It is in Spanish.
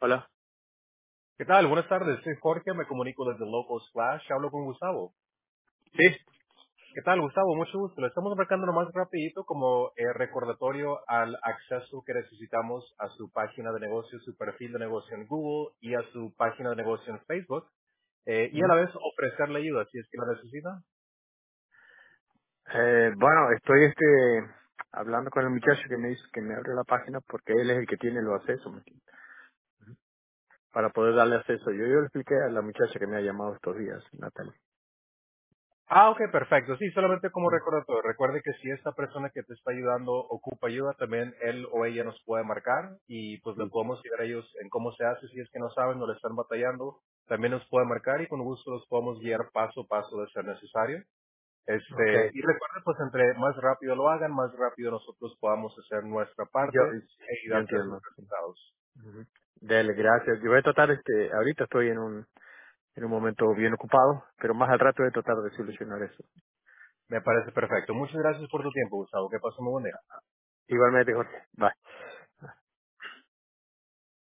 Hola. ¿Qué tal? Buenas tardes, soy Jorge, me comunico desde Local Splash, hablo con Gustavo. Sí. ¿Qué tal, Gustavo? Mucho gusto. Le estamos marcando nomás rapidito como recordatorio al acceso que necesitamos a su página de negocio, su perfil de negocio en Google y a su página de negocio en Facebook. Y a Ujú. la vez ofrecerle ayuda si es que la necesita. Bueno, estoy hablando con el muchacho que me dice que me abre la página porque él es el que tiene los accesos, ¿me entiende? Para poder darle acceso. Yo le expliqué a la muchacha que me ha llamado estos días, Natalie. Ah, ok, perfecto. Sí, solamente como Ujú. recordatorio. Recuerde que si esta persona que te está ayudando ocupa ayuda, también él o ella nos puede marcar y pues le Sí. podemos guiar a ellos en cómo se hace. Si es que no saben o le están batallando, también nos puede marcar y con gusto los podemos guiar paso a paso de ser necesario. Ok. Y recuerde, pues entre más rápido lo hagan, más rápido nosotros podamos hacer nuestra Yo, parte e yo ayudarte a sus entiendo. Sí. resultados. Ujú. Dele, gracias. Yo voy a tratar, ahorita estoy en un momento bien ocupado, pero más al rato voy a tratar de solucionar eso. Me parece perfecto. Muchas gracias por tu tiempo, Gustavo. Que pasen muy buen día. Igualmente, Jorge. Bye.